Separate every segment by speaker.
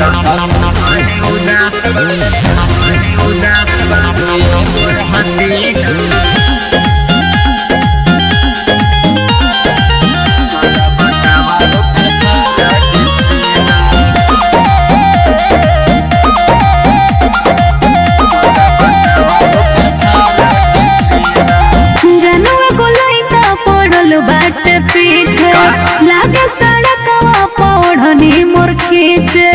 Speaker 1: बाट पीछे लागे सड़कवा पौड़नी मोर खींचे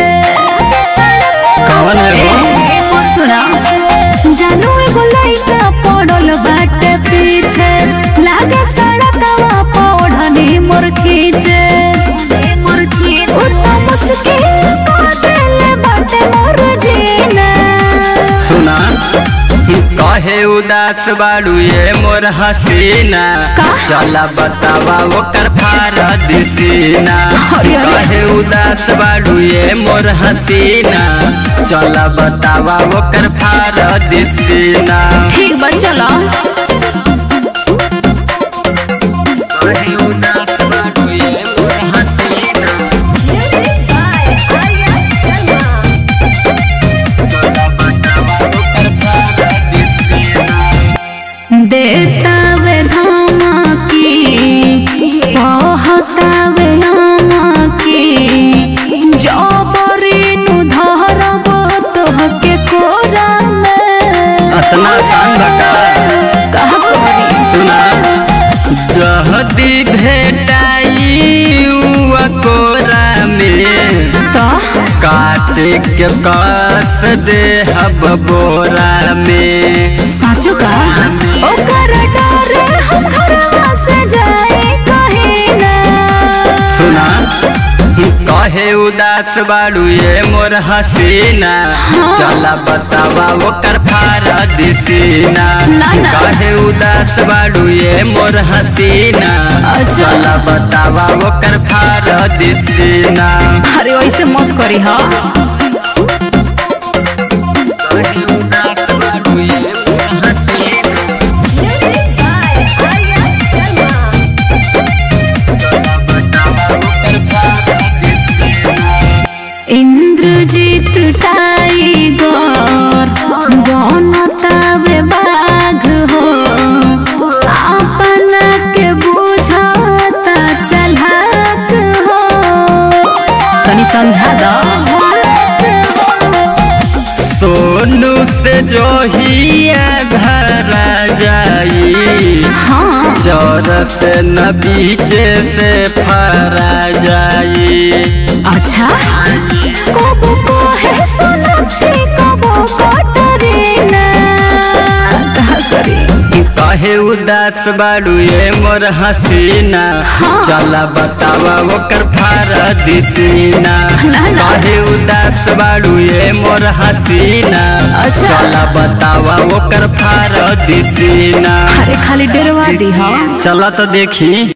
Speaker 2: कौन है वो?
Speaker 1: सुना जानू एगो लइका पड़ल बाट पीछे लागे सड़कवा पौड़नी मोर खींचे ओ तो मुश्किल को देले बाटे मोर जीना।
Speaker 2: सुना कहे उदास बाड़ू ये मोर हसीना चला बतावा ओकर फारद सीना। कहे उदास बाड़ू ये मोर हसीना चला बतावा ओकर फारद सीना।
Speaker 1: ठीक बा चला देतावे धमकी कहतावे नमकी जबरी नु धरब तोहके कोरा में।
Speaker 2: अतना आसान बका
Speaker 1: कहा कोरी
Speaker 2: सुना जहदी भेटाई उआ कोरा में
Speaker 1: तो
Speaker 2: काट के कस दे हब बोरा में।
Speaker 1: साचू का ओकर डरे हम घरवा से जाए कहीं ना।
Speaker 2: सुना कहे उदास बाड़ू ये मोर हसीना चला बतावा ओकर फारद सीना। कहे उदास बाड़ू ये मोर हसीना चला बतावा ओकर फारद सीना।
Speaker 1: अरे वैसे मत करी हा इंद्रजीत टाइगर बनतावे बाघ हो अपना के बुझता चलाक हो तनी समझा दो।
Speaker 2: सोनू से जोहिया घर जाई चौरस न बीचे से फरा जाई।
Speaker 1: अच्छा कबो कहे सोनाक्षी कबो कटरीना कहा करी।
Speaker 2: कहे उदास बाड़ू ये मोर हसीना चला बतावा ओकर फारद सीना। कहे उदास बाड़ू ये मोर हसीना चला बतावा ओकर फारद सीना।
Speaker 1: अरे खाली डरवा दी हा
Speaker 2: चला तो देखी।